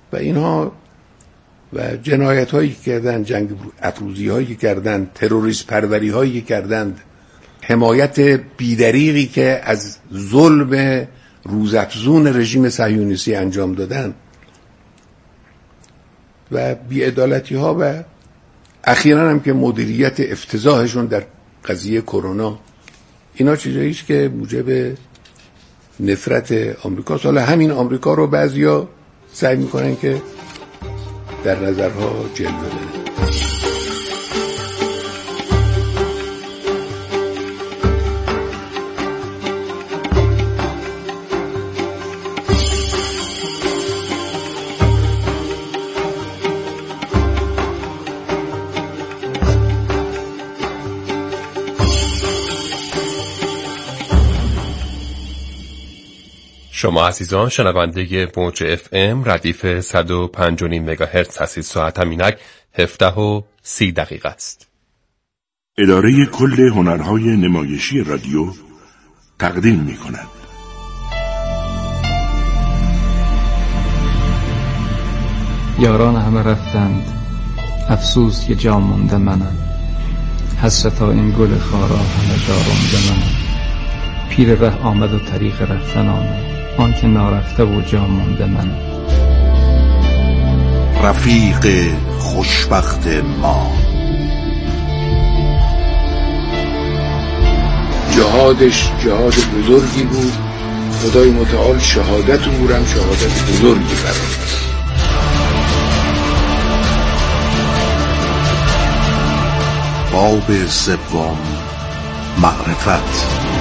و اینها و جنایت هایی که کردن، جنگ افروزی هایی که کردن، تروریست پروری هایی که کردن، حمایت بیدریغی که از ظلم روزافزون رژیم صهیونیستی انجام دادن و بی‌عدالتی ها و اخیراً هم که مدیریت افتضاحشون در قضیه کرونا، اینا چیزایی است که موجب نفرت آمریکاست. حالا همین آمریکا رو بعضیا سعی میکنن که در نظرها جلوه بدن. شما عزیزان شنونده موج اف ام ردیف 105.5 مگاهرتز هستید. ساعت همینک 17:30 است. اداره کل هنرهای نمایشی رادیو تقدیم می کند. یاران همه رفتند، افسوس که جا مونده منم. حسرتا این گل خارا همه جا رونده منم. پیر ره آمد و طریق رفتن آمد، آن که نارفته و جا مونده منم. رفیق خوشبخت ما. جهادش جهاد بزرگی بود، خدای متعال شهادت او هم شهادت بزرگی قرار داد. باب سوم، معرفت.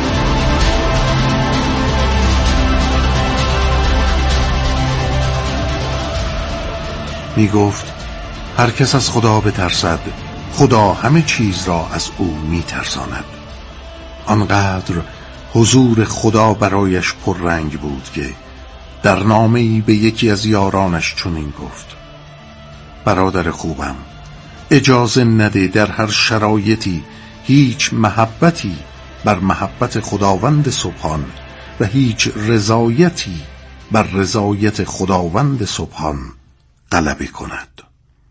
می گفت هر کس از خدا بترسد، خدا همه چیز را از او می ترساند. آنقدر حضور خدا برایش پررنگ بود که در نامه‌ای به یکی از یارانش چنین گفت: برادر خوبم، اجازه نده در هر شرایطی هیچ محبتی بر محبت خداوند سبحان و هیچ رضایتی بر رضایت خداوند سبحان غلبه کند.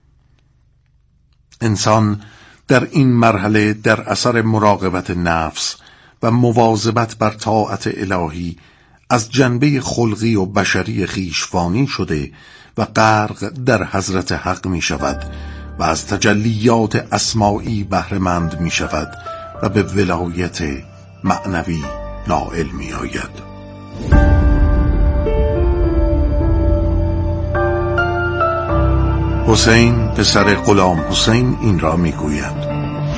انسان در این مرحله در اثر مراقبت نفس و مواظبت بر طاعت الهی از جنبه خلقی و بشری خویش فانی شده و غرق در حضرت حق می شود و از تجلیات اسمائی بهره‌مند می شود و به ولایت معنوی نائل می آید. حسین پسر غلام حسین این را می گوید: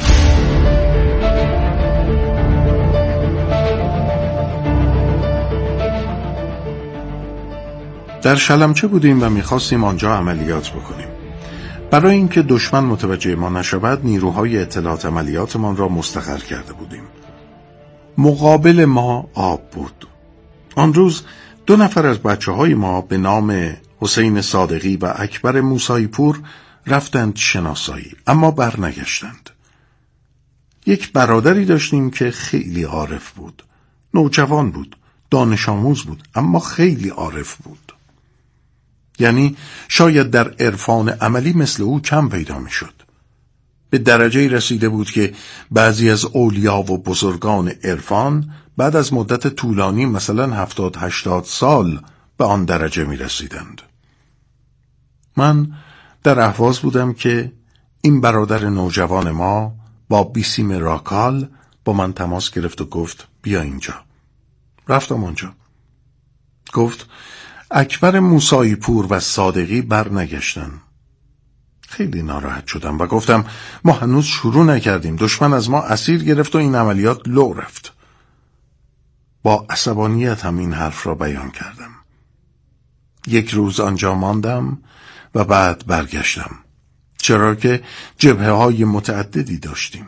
در شلمچه بودیم و می‌خواستیم آنجا عملیات بکنیم. برای اینکه دشمن متوجه ما نشود نیروهای اطلاعات عملیاتمان را مستقر کرده بودیم. مقابل ما آب بود. آن روز 2 نفر از بچه‌های ما به نام حسین صادقی و اکبر موسایی پور رفتند شناسایی، اما برنگشتند. یک برادری داشتیم که خیلی عارف بود. نوجوان بود، دانش آموز بود، اما خیلی عارف بود. یعنی شاید در عرفان عملی مثل او کم پیدا می شد. به درجه رسیده بود که بعضی از اولیا و بزرگان عرفان بعد از مدت طولانی مثلا 70-80 سال به آن درجه می رسیدند. من در اهواز بودم که این برادر نوجوان ما با بیسیم راکال با من تماس گرفت و گفت بیا اینجا. رفتم آنجا. گفت اکبر موسایی پور و صادقی برنگشتن. خیلی ناراحت شدم و گفتم ما هنوز شروع نکردیم، دشمن از ما اسیر گرفت و این عملیات لو رفت. با عصبانیت هم این حرف را بیان کردم. 1 روز آنجا ماندم و بعد برگشتم، چرا که جبهه‌های متعددی داشتیم.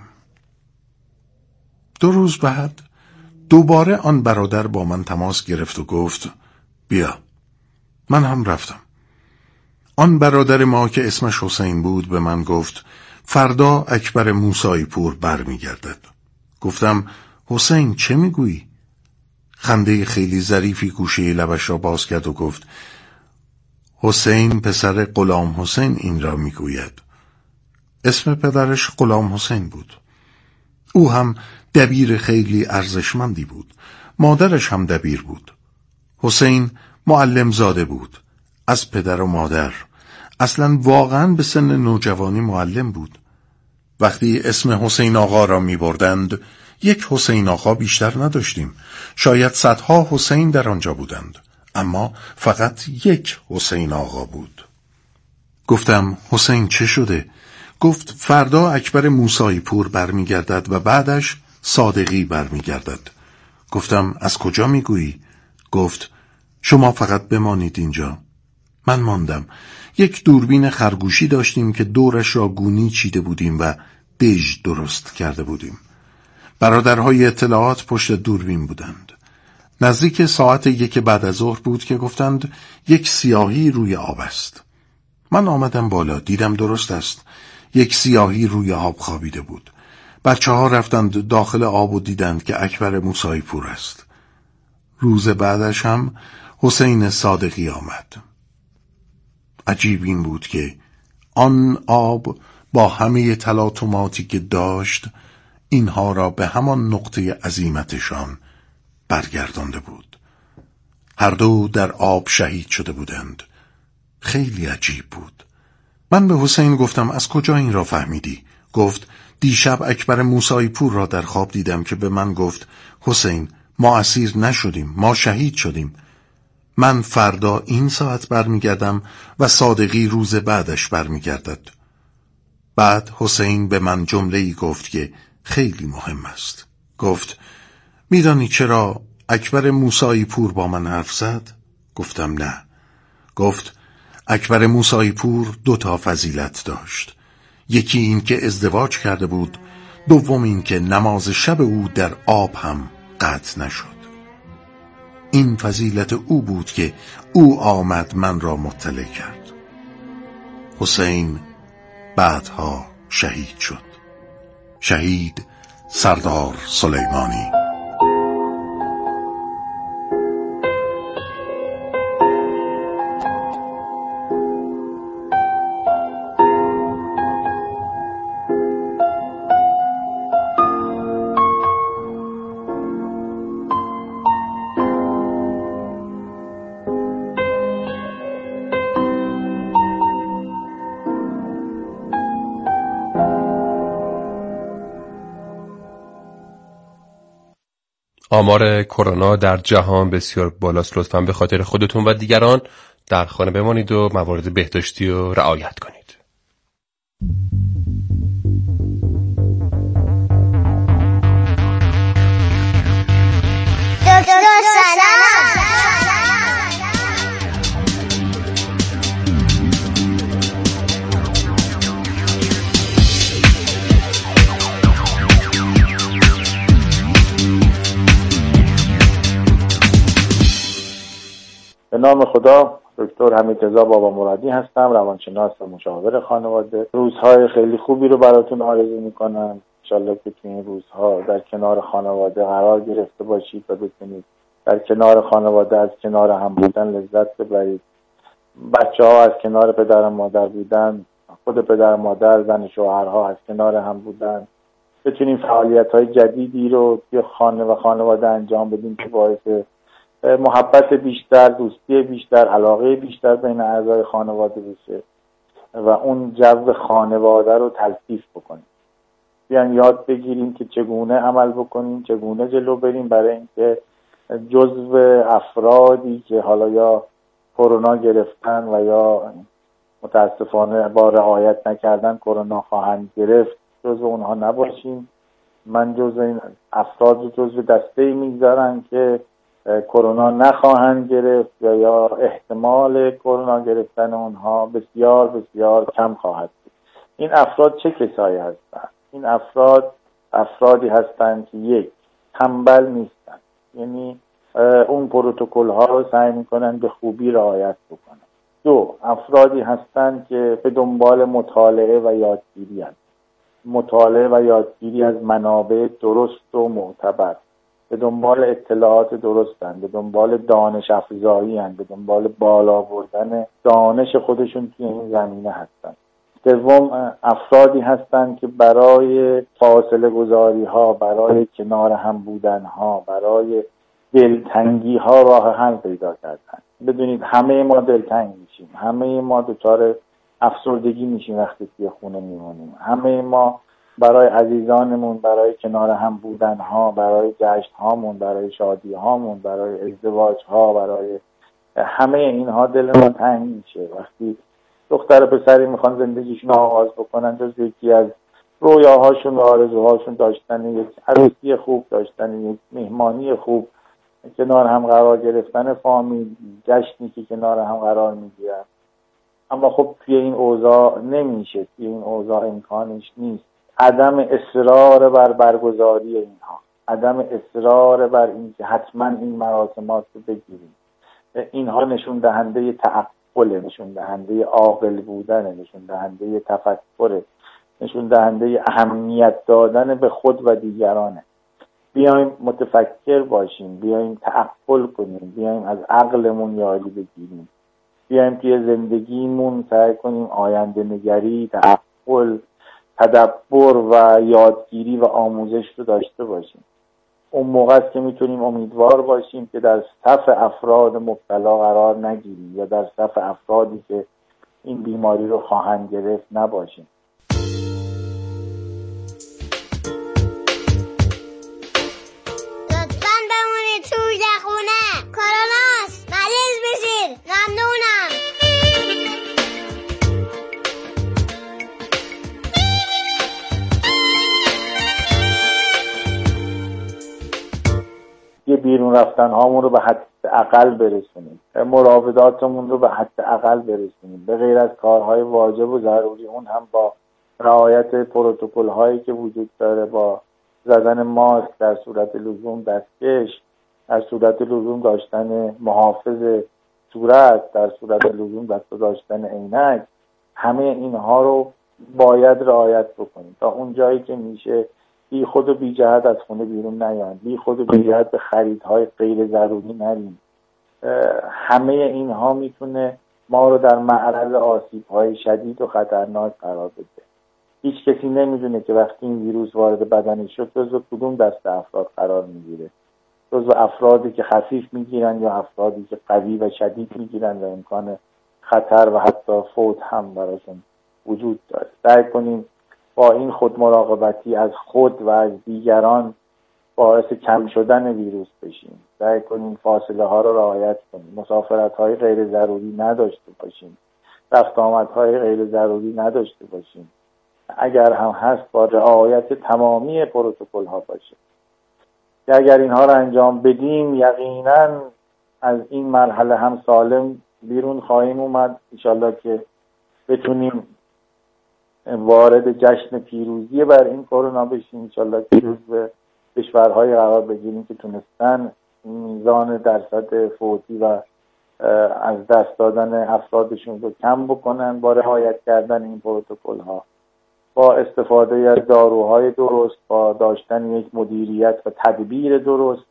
2 روز بعد دوباره آن برادر با من تماس گرفت و گفت بیا. من هم رفتم. آن برادر ما که اسمش حسین بود به من گفت فردا اکبر موسایی پور برمیگردد. گفتم حسین چه میگویی؟ خنده خیلی ظریفی گوشه لبش را باز کرد و گفت حسین پسر غلام حسین این را میگوید. اسم پدرش غلام حسین بود. او هم دبیر خیلی ارزشمندی بود. مادرش هم دبیر بود. حسین معلم زاده بود. از پدر و مادر. اصلا واقعا به سن نوجوانی معلم بود. وقتی اسم حسین آقا را می بردند، یک حسین آقا بیشتر نداشتیم. شاید صدها حسین در آنجا بودند، اما فقط یک حسین آقا بود. گفتم حسین چه شده؟ گفت فردا اکبر موسایی پور برمی گردد و بعدش صادقی برمی گردد. گفتم از کجا می گویی؟ گفت شما فقط بمانید اینجا. من ماندم. یک دوربین خرگوشی داشتیم که دورش را گونی چیده بودیم و دژ درست کرده بودیم. برادرهای اطلاعات پشت دوربین بودند. نزدیک ساعت 1 بعد از ظهر بود که گفتند یک سیاهی روی آب است. من آمدم بالا، دیدم درست است. یک سیاهی روی آب خوابیده بود. بچه‌ها رفتند داخل آب و دیدند که اکبر موسایی پور است. روز بعدش هم حسین صادقی آمد. عجیب این بود که آن آب با همه تلاطماتی که داشت اینها را به همان نقطه عزیمتشان برگردانده بود. هر دو در آب شهید شده بودند. خیلی عجیب بود. من به حسین گفتم از کجا این را فهمیدی؟ گفت دیشب اکبر موسایی پور را در خواب دیدم که به من گفت حسین ما اسیر نشدیم، ما شهید شدیم. من فردا این ساعت برمیگردم و صادقی روز بعدش برمیگردد. بعد حسین به من جمله‌ای گفت که خیلی مهم است. گفت میدانی چرا اکبر موسایی پور با من حرف زد؟ گفتم نه. گفت اکبر موسایی پور 2 فضیلت داشت. یکی این که ازدواج کرده بود، دوم این که نماز شب او در آب هم قطع نشد. این فضیلت او بود که او آمد من را مطلع کرد. حسین بعدها شهید شد. شهید سردار سلیمانی. آمار کرونا در جهان بسیار بالاست. لطفاً به خاطر خودتون و دیگران در خانه بمانید و موارد بهداشتی رو رعایت کنید. دکتر سلام. به نام خدا، دکتر حمیدرضا بابا مرادی هستم، روانشناس و مشاور خانواده. روزهای خیلی خوبی رو براتون آرزو میکنم. انشالله که تو این روزها در کنار خانواده قرار گرفته باشید و بتونید در کنار خانواده از کنار هم بودن لذت ببرید. بچه‌ها از کنار پدر و مادر بودن، خود پدر و مادر، زن شوهرها از کنار هم بودن. بتونیم فعالیت‌های جدیدی رو توی خانه و خانواده انجام بدیم که باعث محبت بیشتر، دوستی بیشتر، علاقه بیشتر بین اعضای خانواده بشه و اون جو خانواده رو تلطیف بکنیم. بیان یاد بگیریم که چگونه عمل بکنیم، چگونه جلو بریم برای اینکه جزو افرادی که حالا یا کرونا گرفتن و یا متاسفانه با رعایت نکردن کرونا خواهند گرفت جزو اونها نباشیم. من جزو این افراد جزو دسته‌ای میگذارم که کرونا نخواهند گرفت یا احتمال کرونا گرفتن اونها بسیار بسیار کم خواهد بود. این افراد چه کسایی هستند؟ این افرادی هستند که یک، تنبل نیستند، یعنی اون پروتکل ها رو سعی میکنن به خوبی رعایت بکنن. دو، افرادی هستند که به دنبال مطالعه و یادگیری هستند. مطالعه و یادگیری از منابع درست و معتبر. به دنبال اطلاعات درستن، به دنبال دانش افزایی هستن، به دنبال بالا بردن دانش خودشون توی این زمینه هستن. دوم، افرادی هستن که برای فاصله گذاری ها، برای کنار هم بودن ها، برای دلتنگی ها راه حل پیدا کردن. بدونید همه ما دلتنگ میشیم، همه ما دچار افسردگی میشیم وقتی توی خونه میمونیم، همه ما برای عزیزانمون، برای کنار هم بودن ها، برای جشن هامون، برای شادی هامون، برای ازدواج ها، برای همه اینها دلمون تنگ میشه. وقتی دختر پسری میخوان زندگیشون آغاز بکنن، جز یکی از رویاهاشون و آرزوهاشون داشتن یک عروسی خوب، داشتن یک مهمانی خوب، کنار هم قرار گرفتن فامیل، جشنی که کنار هم قرار میگیرن. اما خب توی این اوضاع نمیشه، توی این اوضاع امکانش نیست. عدم اصرار بر برگزاری اینها، عدم اصرار بر این که حتما این مراسمات رو بگیریم، اینها نشون دهنده تعقل، نشون دهنده عاقل بودن، نشون دهنده تفکر، نشون دهنده اهمیت دادن به خود و دیگرانه. بیایم متفکر باشیم، بیایم تعقل کنیم، بیایم از عقلمون یاری بگیریم، بیایم توی زندگیمون سعی کنیم آینده نگری، تعقل، تدبر و یادگیری و آموزش رو داشته باشیم. اون موقع است که میتونیم امیدوار باشیم که در صف افراد مبتلا قرار نگیریم یا در صف افرادی که این بیماری رو خواهند گرفت نباشیم. لطفاً بمونید توی خونه، کاروناست، مریض بشید، ممنونم. یه بیرون رفتن هامون رو به حد اقل برسونیم، مراوداتمون رو به حد اقل برسونیم، به غیر از کارهای واجب و ضروری اون هم با رعایت پروتکل هایی که وجود داره، با زدن ماسک، در صورت لزوم دستکش، در صورت لزوم داشتن محافظ صورت، در صورت لزوم داشتن عینک. همه اینها رو باید رعایت بکنیم تا اون جایی که میشه بی خود و بی جهت از خونه بیرون نیایم، بی خود و بی جهت به خریدهای غیر ضروری نریم. همه اینها میتونه ما رو در معرض آسیب‌های شدید و خطرناک قرار بده. هیچ کسی نمیدونه که وقتی این ویروس وارد بدنش شد جزو کدوم دسته افراد قرار میگیره، جزو افرادی که خفیف میگیرن یا افرادی که قوی و شدید میگیرن و امکان خطر و حتی فوت هم براشون وجود داره. سعی کنیم با این خود مراقبتی از خود و از دیگران باعث کم شدن ویروس بشیم. سعی کنیم فاصله ها رو رعایت کنیم، مسافرت های غیر ضروری نداشته باشیم، رفت آمد های غیر ضروری نداشته باشیم. اگر هم هست با رعایت تمامی پروتکل ها باشه که اگر اینها رو انجام بدیم یقینا از این مرحله هم سالم بیرون خواهیم اومد. انشالله که بتونیم وارد جشن پیروزی بر این کرونا بشیم، انشالله که به کشورهای قرار بگیریم که تونستن میزان درصد فوتی و از دست دادن افرادشون رو کم بکنن با رعایت کردن این پروتکل ها، با استفاده از داروهای درست، با داشتن یک مدیریت و تدبیر درست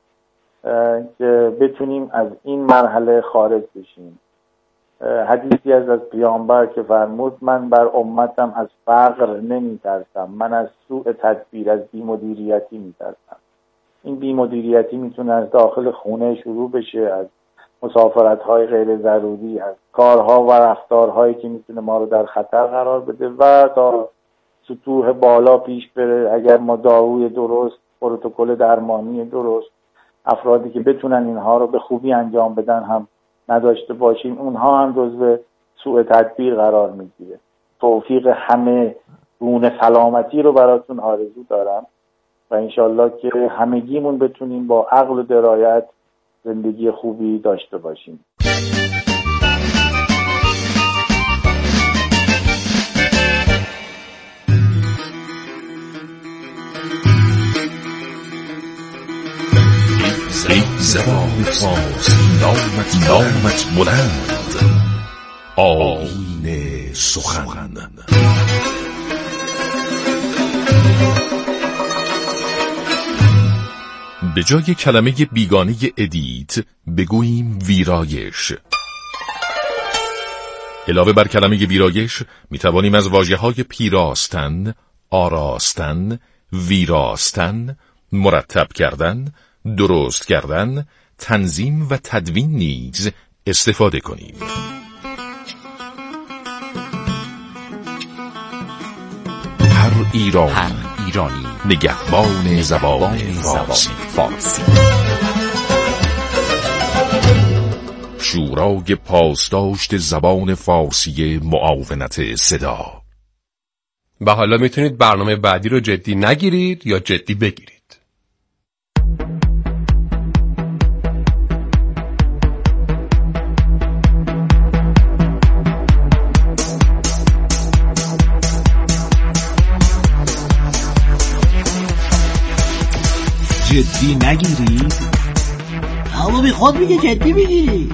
که بتونیم از این مرحله خارج بشیم. حدیثی از پیامبر که فرمود من بر امتم از فقر نمی ترسم، من از سوء تدبیر، از بی‌مدیریتی می ترسم. این بی‌مدیریتی میتونه از داخل خونه شروع بشه، از مسافرت‌های غیر ضروری، از کارها و رفتارهایی که میتونه ما رو در خطر قرار بده و تا سطوح بالا پیش بره. اگر ما داروی درست، پروتکل درمانی درست، افرادی که بتونن اینها رو به خوبی انجام بدن هم نداشته باشیم، اونها هم جزو سوء تدبیر قرار میگیره. توفیق همه گونه سلامتی رو براتون آرزو دارم و انشالله که همگیمون بتونیم با عقل و درایت زندگی خوبی داشته باشیم. زبان فارسی نامت بلند، آیین سخن. به جای کلمه بیگانه ادیت بگوییم ویرایش. علاوه بر کلمه ویرایش میتوانیم از واژه‌های پیراستن، آراستن، ویراستن، مرتب کردن، درست کردن، تنظیم و تدوین نیز استفاده کنیم. هر ایرانی نگهبان زبان فارسی. شورای پاسداشت زبان فارسی معاونت صدا. و حالا میتونید برنامه بعدی رو جدی نگیرید یا جدی بگیرید. جدی نگیرید؟ اما بی خود میگه جدی میگیری.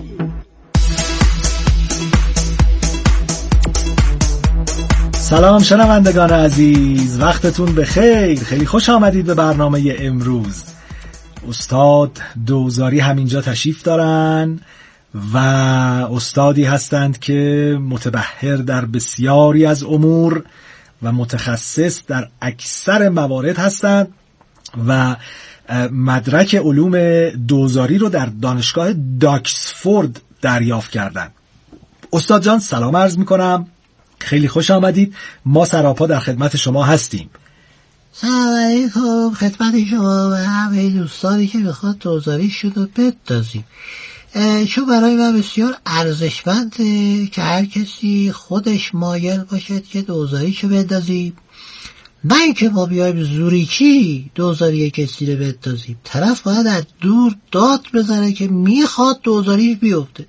سلام شنوندگان عزیز، وقتتون بخیر. خیلی خوش آمدید به برنامه امروز. استاد دوزاری همینجا تشریف دارن و استادی هستند که متبحر در بسیاری از امور و متخصص در اکثر موارد هستند و مدرک علوم دوزاری رو در دانشگاه داکسفورد دریافت کردن. استاد جان سلام عرض میکنم، خیلی خوش آمدید. ما سراپا در خدمت شما هستیم. سلام علیکم خدمت شما و همه دوستانی که بخواد دوزاریشون رو بندازیم. چون برای من بسیار ارزشمنده که هر کسی خودش مایل باشد که دوزاریشو بندازیم، نه اینکه ما بیایم زوریکی دوزاری کسی رو بندازیم. طرف باید از دور داد بزنه که میخواد دوزاریش بیفته.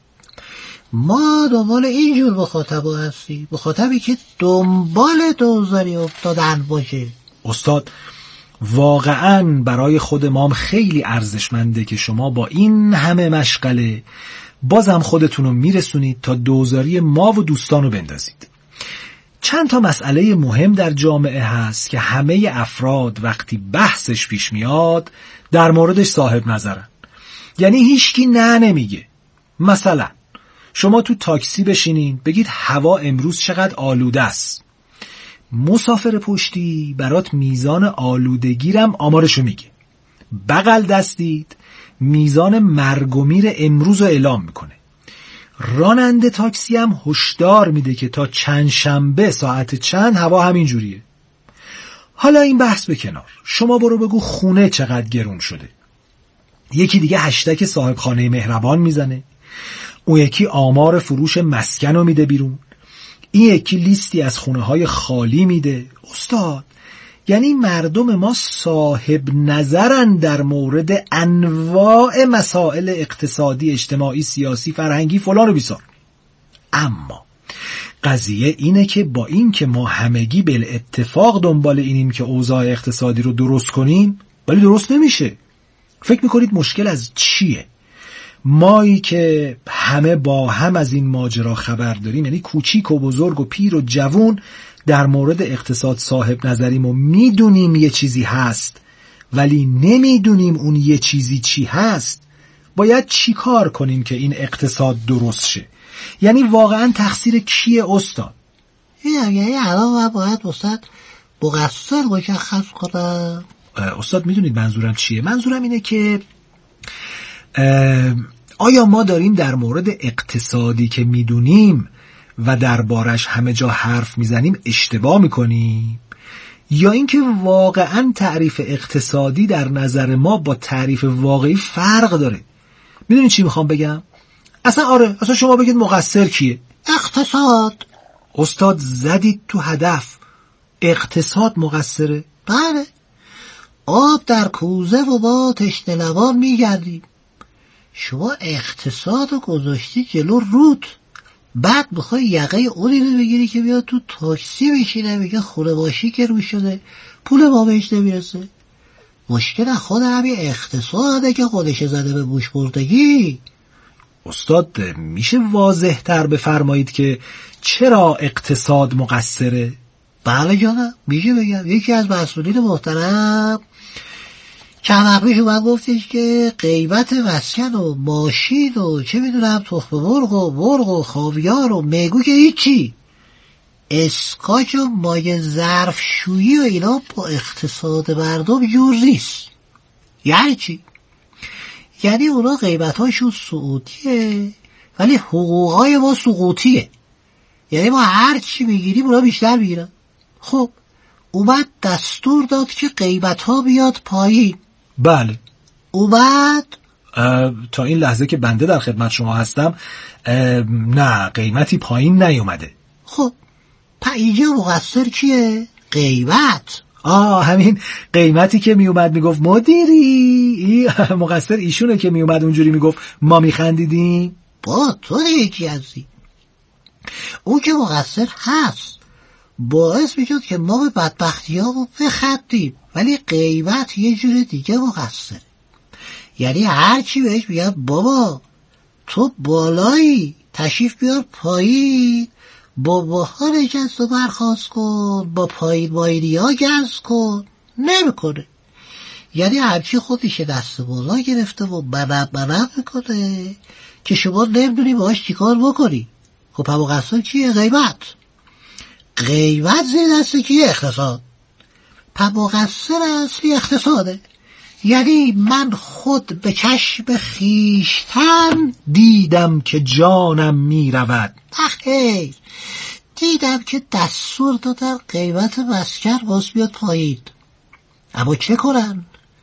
ما دنبال اینجور مخاطبا هستیم، مخاطبی که دنبال دوزاری افتادن باشه. استاد واقعا برای خود ما خیلی ارزشمنده که شما با این همه مشغله بازم خودتون رو میرسونید تا دوزاری ما و دوستان رو بندازید. چند تا مسئله مهم در جامعه هست که همه افراد وقتی بحثش پیش میاد در موردش صاحب نظرن، یعنی هیچکی نه نمیگه. مثلا شما تو تاکسی بشینین بگید هوا امروز چقدر آلوده است، مسافر پشتی برات میزان آلودگیرم آمارشو میگه، بغل دستید میزان مرگ و میر امروز رو اعلام میکنه، راننده تاکسی هم هشدار میده که تا چند شنبه ساعت چند هوا همین جوریه. حالا این بحث به کنار، شما برو بگو خونه چقدر گرون شده. یکی دیگه هشتگ صاحب خانه مهربان میزنه، اون یکی آمار فروش مسکن رو میده بیرون، این یکی لیستی از خونه های خالی میده. استاد یعنی مردم ما صاحب نظرن در مورد انواع مسائل اقتصادی، اجتماعی، سیاسی، فرهنگی فلان و بیسار. اما قضیه اینه که با این که ما همگی بالاتفاق دنبال اینیم که اوضاع اقتصادی رو درست کنیم، ولی درست نمیشه. فکر میکنید مشکل از چیه؟ مایی که همه با هم از این ماجرا خبر داریم، یعنی کوچیک و بزرگ و پیر و جوون در مورد اقتصاد صاحب نظریم و میدونیم یه چیزی هست ولی نمیدونیم اون یه چیزی چی هست، باید چی کار کنیم که این اقتصاد درست شه؟ یعنی واقعا تقصیر کیه استاد؟ یعنی الان باید استاد مقصر مشخص کنم. استاد میدونید منظورم چیه؟ منظورم اینه که آیا ما داریم در مورد اقتصادی که میدونیم و دربارش همه جا حرف میزنیم اشتباه میکنیم، یا اینکه واقعا تعریف اقتصادی در نظر ما با تعریف واقعی فرق داره؟ میدونید چی میخوام بگم؟ اصلا شما بگید مقصر کیه؟ اقتصاد. استاد زدید تو هدف. اقتصاد مقصره؟ بله، آب در کوزه و با تشنه لبان میگردیم. شما اقتصاد رو گذاشتی جلو رود، بعد میخوای یقه اونی رو بگیری که بیاد تو تاکسی بشینه میگه خونه باشی که روی شده، پول ما بهش نمیرسه. مشکل خود همین اقتصاده که خودش زده به بوش بردگی. استاد میشه واضح تر بفرمایید که چرا اقتصاد مقصره؟ بله جانم، میشه بگم. یکی از مسئولین محترم چند وقت پیش اومد گفتش که غیبت مسکن و ماشین و چه میدونم تخم مرغ و خاویار و میگو که هیچی، اسکاچ و مایه ظرفشویی و اینا با اقتصاد مردم جور نیست. یعنی چی؟ یعنی اونا غیبتاشون سقوطیه ولی حقوقای ما سقوطیه. یعنی ما هر چی میگیریم اونا بیشتر میگیرن. خب اومد دستور داد که غیبت ها بیاد پایین. بله اومد تا این لحظه که بنده در خدمت شما هستم نه قیمتی پایین نیومده. خب اینجا مقصر کیه؟ غیبت. همین قیمتی که میومد میگفت مدیری، مقصر ایشونه که میومد اونجوری میگفت ما میخندیدیم. با تو یکی هستی. اون که مقصر هست باعث میشد که ما به بدبختی ها بخندیم، ولی غیبت یه جور دیگه مقصره. یعنی هرچی بهش میگن بابا تو بالایی تشریف بیار پایین، با باها نشست و برخواست کن، با پایین مایلی ها گرز کن، نمیکنه. یعنی هرچی خودش دست بالا گرفته و منب میکنه که شما نمیدونی باهاش چیکار بکنی. خب مقصر کیه؟ غیبت. غیبت زیر دست کیه؟ اقتصاد. مقصر اصلی اقتصاده. یعنی من خود به چشم خیشتن دیدم که جانم میرود. خیر، دیدم که دستور دادن قیمت مسکن باز بیاد پایین. اما چه کنن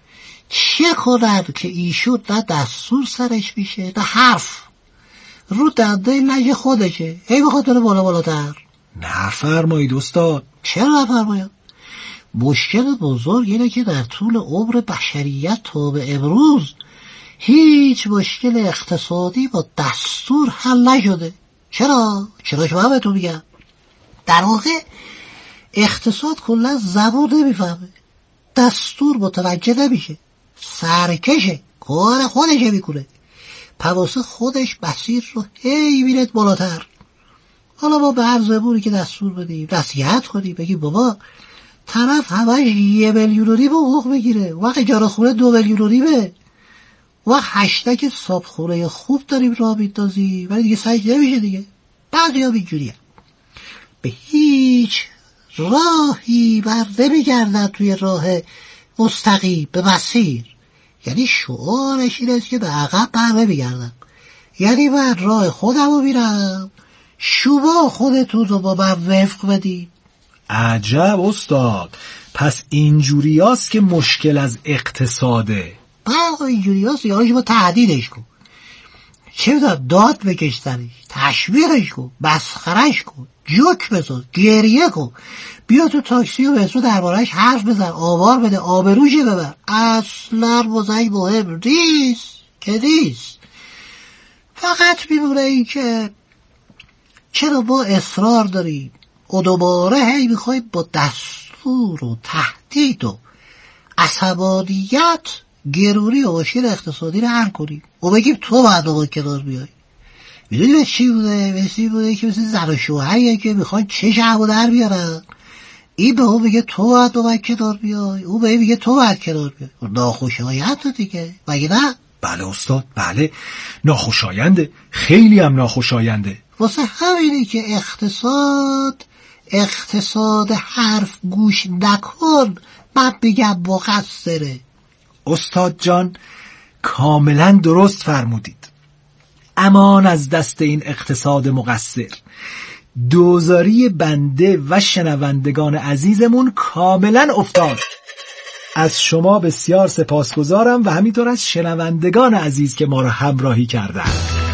که ایشون نه دستور سرش میشه نه حرف، رو دنده لجه خودشه، هی بخواد بره بالا بالاتر. نفرمایید استاد. چرا نفرماید؟ مشکل بزرگ اینه که در طول عمر بشریت تا به امروز هیچ مشکل اقتصادی با دستور حل نشده. چرا شما بهتون میگم، در واقع اقتصاد کلا زبون نمیفهمه، دستور متوجه نمیشه، سرکشه، کار خودشه میکنه، پواسه خودش مسیر رو هی میرد بالاتر. حالا ما به هر زبونی که دستور بدیم، نصیحت کنیم، بگیم بابا طرف همش 1.5 میلیون حقوق بگیره، وقت اجاره خونه 2 میلیون و هشتگ صابخونه خوب داریم راه میندازیم، ولی دیگه سعی نمیشه دیگه. بعضی ها اینجوریه، به هیچ راهی بر نمیگردن توی راه مستقیم به مسیر. یعنی شعارش این است که به عقب بر نمیگردن. یعنی من راه خودم رو میرم، شما خودتون رو با من وفق بدید. عجب استاد، پس اینجوری هست که مشکل از اقتصاده. اینجوری هست یا شما تهدیدش کن، چه میدونم داد بکشتنش، تشویقش کن، مسخرش کن، جوک بزن، گریه کن، بیا تو تاکسی و بهتون دربارهش حرف بزن، آوار بده، آبروش ببر. اصلا موضوعی مهم نیست. فقط میمونه این که چرا ما اصرار داریم و دوباره هی میخوایم با دستور و تهدید و عصبانیت گرونی و مشکل اقتصادی رو حل کنیم و بگیم تو باید با کنار بیایی. میدونی به چی بوده که مثل زن و شوهریه که میخوان چه شعب در بیارن، این به اون میگه تو باید با من کنار بیای، اون به این میگه تو باید کنار بیای. ناخوشایند دیگه، مگه نه؟ بله استاد، بله ناخوشاینده، خیلی هم ناخوشاینده. واسه همینه که اقتصاد حرف گوش نکن، من بگم مقصره. استاد جان کاملا درست فرمودید. امان از دست این اقتصاد مقصر. دوزاری بنده و شنوندگان عزیزمون کاملا افتاد. از شما بسیار سپاسگزارم و همینطور از شنوندگان عزیز که ما را همراهی کردند.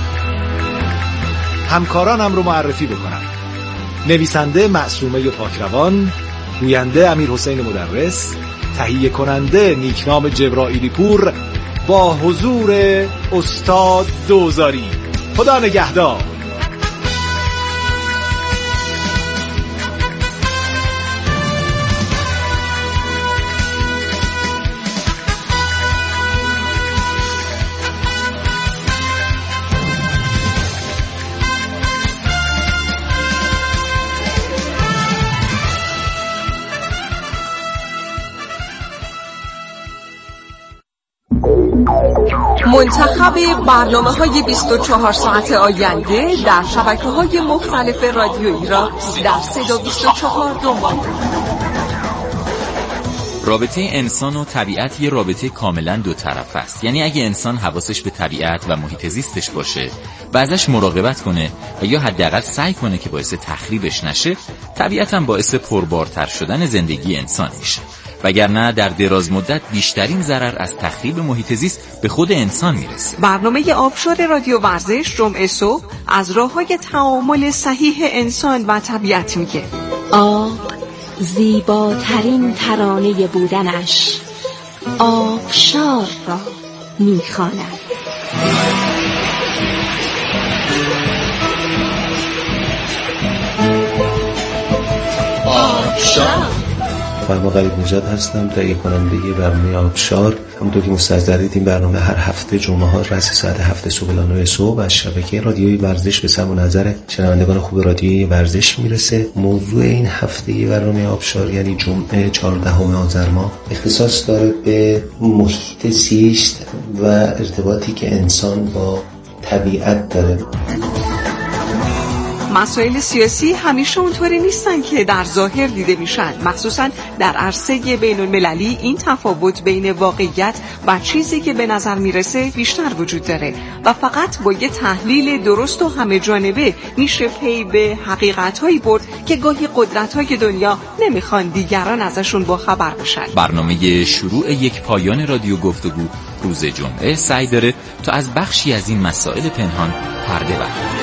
همکارانم رو معرفی بکنم: نویسنده معصومه پاکروان، گوینده امیرحسین مدرس، تهیه کننده نیکنام جبرائیلی پور، با حضور استاد دوزاری. خدا نگهدار. منتخب برنامه‌های 24 ساعت آینده در شبکه‌های مختلف رادیویی را در صدا 24 دنبال کنید. رابطه انسان و طبیعت یه رابطه کاملا دو طرف است. یعنی اگه انسان حواسش به طبیعت و محیط زیستش باشه و ازش مراقبت کنه و یا حداقل سعی کنه که باعث تخریبش نشه، طبیعت هم باعث پربارتر شدن زندگی انسان میشه. وگرنه در دراز مدت بیشترین ضرر از تخریب محیط زیست به خود انسان میرسه. برنامه آبشار رادیو ورزش جمعه صبح از راه‌های تعامل صحیح انسان و طبیعت میگه. آب زیباترین ترانه بودنش آبشار را میخواند. آبشار. فرما غریب نژاد هستم، تهیه کننده برنامه آبشار. همونطور که مستحضر این برنامه هر هفته جمعه ها رأس ساعت 7 صبح تا 9 صبح از شبکه رادیویی ورزش به سمع و نظر شنوندگان خوب رادیویی ورزش میرسه. موضوع این هفته برنامه آبشار یعنی جمعه 14 آذر ماه اختصاص داره به محیط زیست و ارتباطی که انسان با طبیعت داره. مسائل سیاسی همیشه اونطوری نیستن که در ظاهر دیده میشن. مخصوصا در عرصه بین المللی این تفاوت بین واقعیت و چیزی که به نظر میرسه بیشتر وجود داره و فقط با یه تحلیل درست و همه جانبه میشه پی به حقیقت‌هایی برد که گاهی قدرت‌های دنیا نمیخوان دیگران ازشون باخبر بشن. برنامه شروع یک پایان رادیو گفتگو روز جمعه سعی داره تا از بخشی از این مسائل پنهان پرده برداره.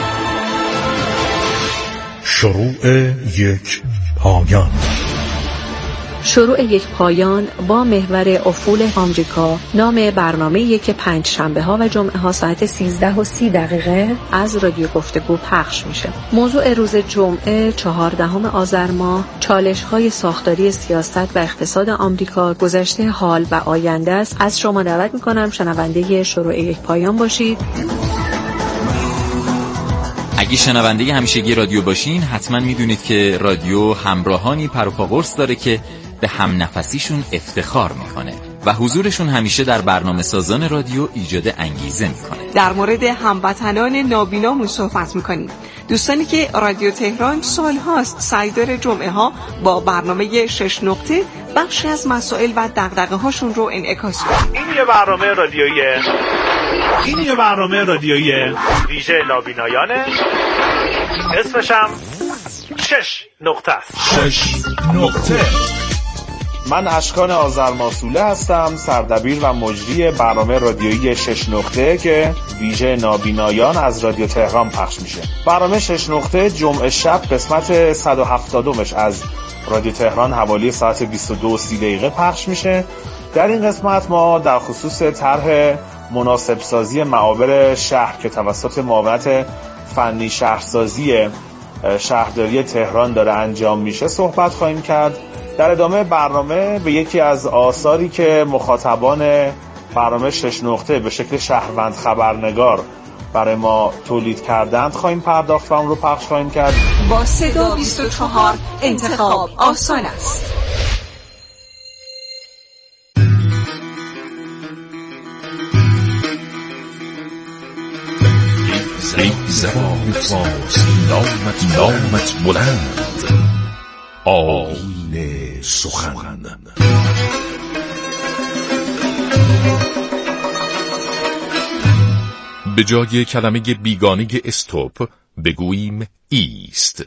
شروع یک پایان. شروع یک پایان با محور افول آمریکا نام برنامه‌ای که 5 شنبه‌ها و جمعه‌ها ساعت 13:30 از رادیو گفتگو پخش میشه. موضوع روز جمعه 14 آذر ماه چالش‌های ساختاری سیاست و اقتصاد آمریکا، گذشته، حال و آینده است. از شما دعوت می‌کنم شنونده شروع یک پایان باشید. اگه شنونده همیشگی رادیو باشین حتما میدونید که رادیو همراهانی پر و پا قرص داره که به هم نفسیشون افتخار میکنه و حضورشون همیشه در برنامه سازان رادیو ایجاد انگیزه میکنه. در مورد هموطنان نابینامون صحبت میکنیم. دوستانی که رادیو تهران سالهاست سعی داره جمعه ها با برنامه 6 نقطه بخشی از مسائل و دغدغه هاشون رو انعکاس کنه. این یه برنامه رادیویی ویژه نابینایانه. اسمش هم 6 نقطه است. 6 نقطه. من اشکان آذرماسوله هستم، سردبیر و مجری برنامه رادیویی 6 نقطه که ویژه نابینایان از رادیو تهران پخش میشه. برنامه 6 نقطه جمعه شب قسمت 170مش از رادیو تهران حوالی ساعت 22:30 پخش میشه. در این قسمت ما در خصوص طرح مناسب سازی معابر شهر که توسط معاونت فنی شهرسازی شهرداری تهران داره انجام میشه صحبت خواهیم کرد. در ادامه برنامه به یکی از آثاری که مخاطبان برنامه 6 نقطه به شکل شهروند خبرنگار برای ما تولید کردند خواهیم پرداخت و اون رو پخش خواهیم کرد. با صدا 24 انتخاب آسان است. زبان فارسی نامت بلند، آیین سخن. به جای کلمه بیگانه استوب بگوییم ایست.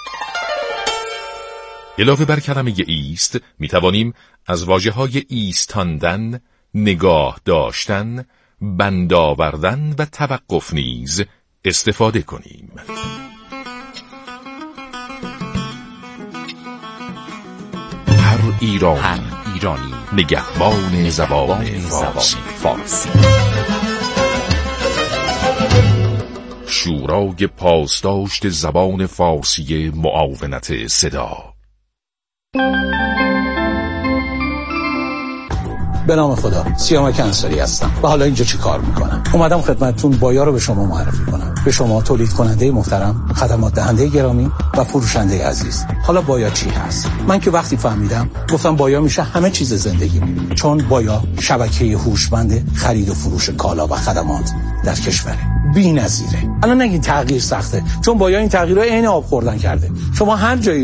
علاوه بر کلمه ایست می توانیم از واژه‌های ایستاندن، نگاه داشتن، بند آوردن و توقف نیز استفاده کنیم. هر ایرانی نگهبان زبان فارسی. شورای پاسداشت زبان فارسی معاونت صدا. به نام خدا، سیامک انصاری هستم و حالا اینجا چی کار میکنم؟ اومدم خدمتتون بایا رو به شما معرفی کنم، به شما تولید کننده محترم، خدمات دهنده گرامی و فروشنده عزیز. حالا بایا چی هست؟ من که وقتی فهمیدم گفتم بایا میشه همه چیز زندگی، چون بایا شبکه هوشمند خرید و فروش کالا و خدمات در کشوره، بی‌نظیره. الان نگین تغییر سخته، چون بایا این تغییرها عین آب خوردن کرده. شما هر جایی